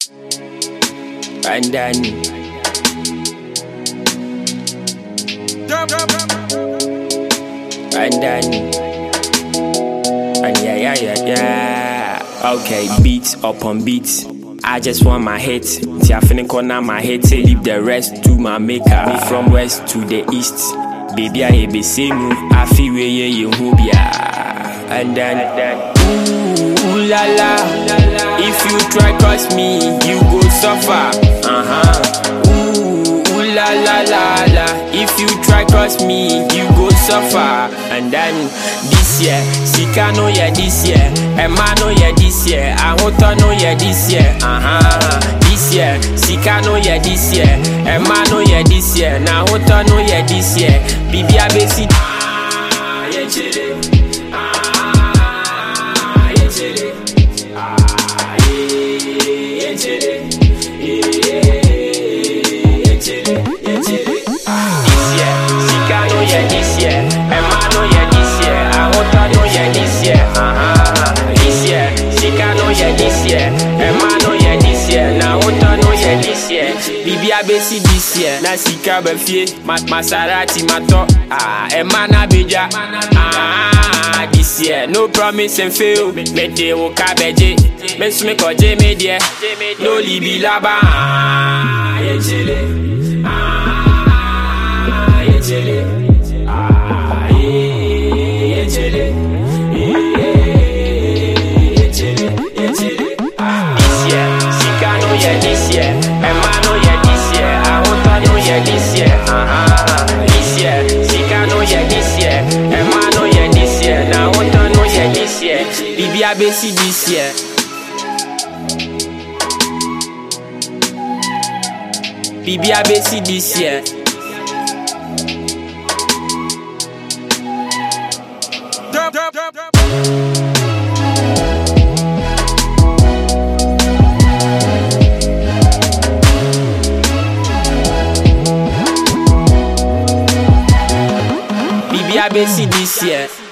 And then okay, beats upon beats. I just want my hit. See, I finna corner my hit. Leave the rest to my maker. Me from west to the east. Baby, I be same. I feel where you and then ooh la la. If you try cross me, you go suffer. Ooh la la la la. If you try cross me, you go suffer. And then this year, Sika no yeah this year, Emma no yeah this year, Ahota no yeah this year. This year, Sika no yeah this year, Emma no yeah this year, Ahota no yeah this year. Bibi abesi Bibi abesi this year, na Sika befie, Maserati mato, Emma na beja, this year, no promise and fail, me de wo kabeje, me sume koje me die, no libi laba, yechele, yechele, yechele. This year, Emma no yeah this year, Ahota no yeah this year, this year, Sika no yeah this year, Emma no yeah this year, Ahota no yeah this year, Bibi abesi this year. Bibi abesi this year. Bibi abesi this year.